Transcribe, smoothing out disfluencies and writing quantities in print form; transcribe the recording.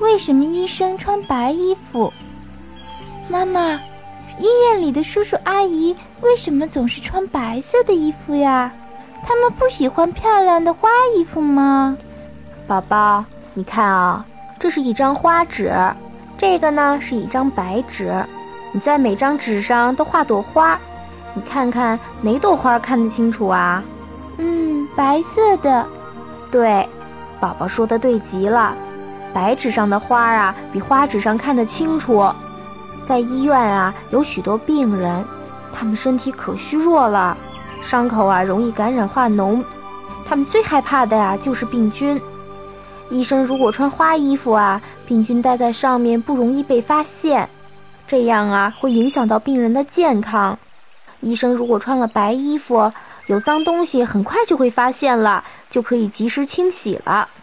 为什么医生穿白衣服？妈妈，医院里的叔叔阿姨为什么总是穿白色的衣服呀？他们不喜欢漂亮的花衣服吗？ 宝宝，你看啊，这是一张花纸，这个呢是一张白纸，你在每张纸上都画朵花，你看看哪朵花看得清楚啊？ 白色的。 对，宝宝说的对极了，白纸上的花啊比花纸上看得清楚。在医院啊有许多病人，他们身体可虚弱了，伤口啊容易感染化脓，他们最害怕的呀就是病菌。医生如果穿花衣服啊，病菌待在上面不容易被发现，这样啊会影响到病人的健康。医生如果穿了白衣服，有脏东西很快就会发现了，就可以及时清洗了。